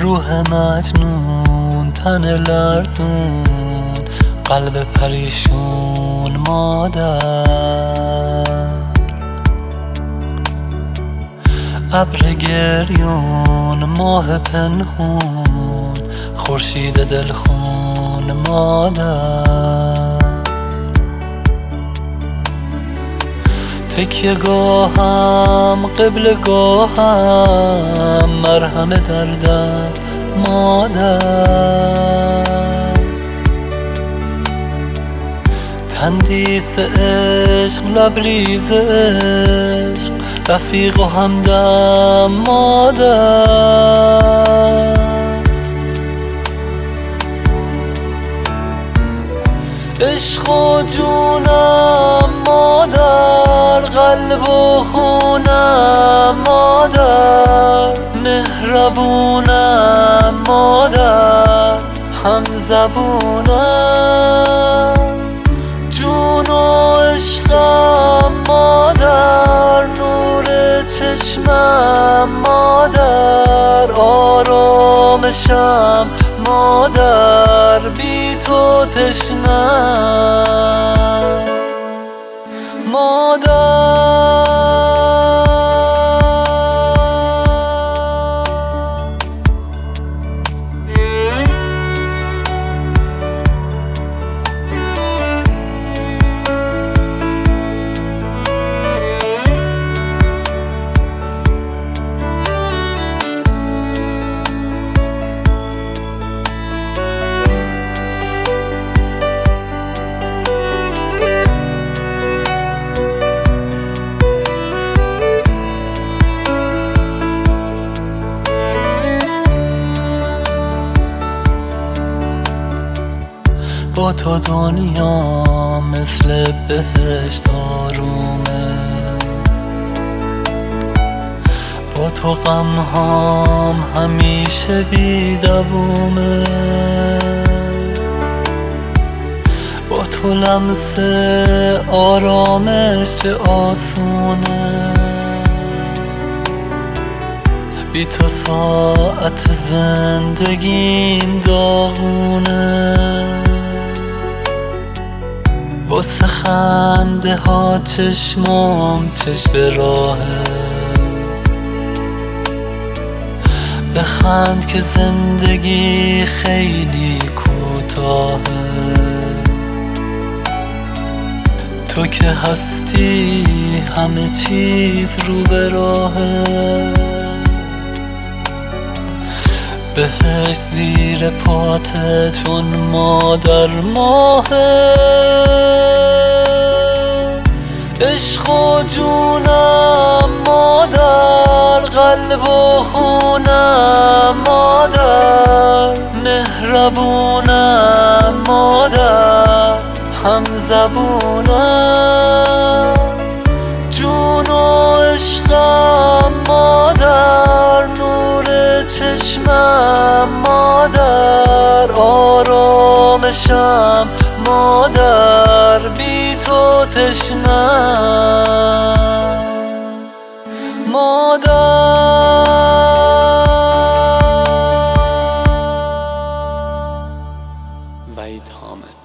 روح مجنون، تن لرزون، قلب پریشون مادر. ابر گریون، ماه پنهون، خورشید دلخون مادر. تکیه گاهم، قبل گاهم، مرهم دردم مادر. تندیس عشق، لبریز عشق، رفیق و همدم مادر. عشق و جونم مادر، قلب و خونم مادر. مهربونم مادر، همزبونم. جون و عشقم مادر، نور چشمم مادر. آرامشم مادر، بی تو تشنم مادر. با تو دنیا مثل بهشت آرومه، با تو غمهام همیشه بی دوومه. با تو لمس آرامش چه آسونه، بی تو ساعت زندگیم داغونه. واسه خنده ها چشمام چشم راهه، بخند که زندگی خیلی کوتاهه. تو که هستی همه چیز رو به راهه. بهش زیر پاته چون مادر ماهه. عشق و جونم مادر، قلب و خونم مادر. مهربونم مادر، همزبونم. جون و عشقم مادر، نور چشمم مادر. آرامشم مادر، بی تو تشنم مادر. وحید حامد.